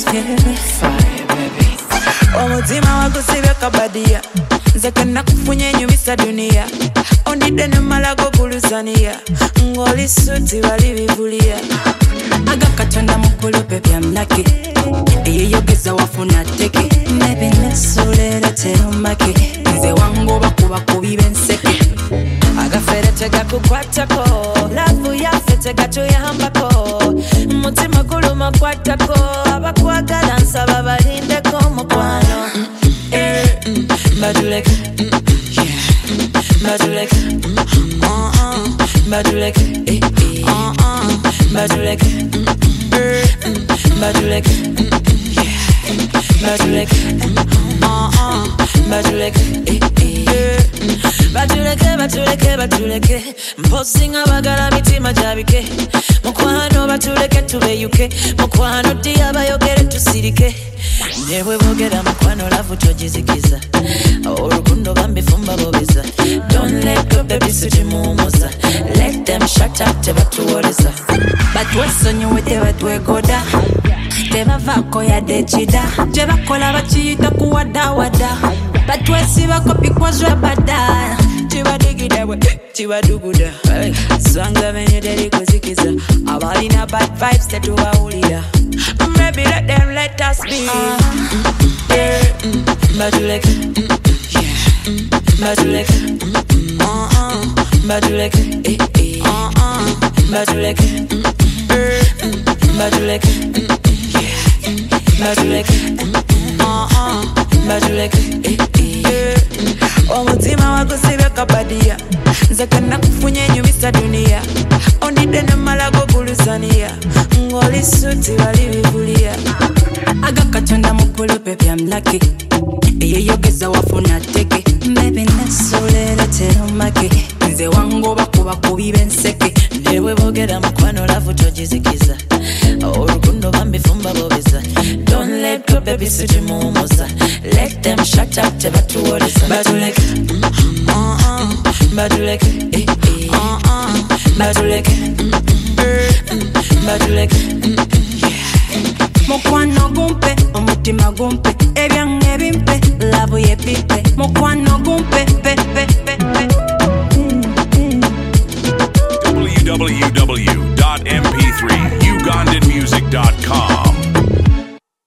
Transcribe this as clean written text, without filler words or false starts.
Fire, baby. Omutima wakusibya kabadia nze kena kufunye nyumisa dunia ondide nemalago kulusania ngoli suti bali bivulia agakatonda mukulu baby I'm lucky eyeyogeza wafuna teke maybe nesulera terumake nze wangu bakuba kubibe nseke agafere tegakukwatako lavu yaffe tegatuyambako mutima guluma kwatako abakwagala nsaba balindeko mukwano Badulek, Badulek, Badulek, Badulek, Badulek, Badulek, Badulek, mposinga bagala mitima jabike mukwano batuleke tubeyuke mukwano diabayogere tusirike newe bogera mukwano lavu tojizikiza urukundo bambifumba bobeza don't let go baby sujimumuza let them shut up tebatuwoleza batwesonyiwe tebatwegoda tebavako yadechida jebakola bakiyita kuwadawada batwesibako bikozwe bada chibadigidabwe chibaduguda swanga venye teri kuzikiza abalina bad vibes tetuwawulira maybe let them let us be Badulek, Badulek, Badulek, Badulek, Badulek, Badulek, Badulek, omutima wakusibya kabadia nze kena kufunye nyumisa dunia ondide nemalago kulusania ngoli suti bali bivulia agakatonda mukulu baby I'm lucky eyeyogeza wafuna teke maybe nesulera terumake nze wangu bakuba kubibe nseke newe bogera mukwano lavu tojizikiza urukundo bambifumba bobeza don't let go baby sujimumuza let them shut up tebatuwoleza Badulek, Badulek, Badulek, Badulek, mukwano gumpe omutima gumpe ebyange bimpe lavu yepipe mukwano gumpe pe pe pe pe www.mp3ugandanmusic.com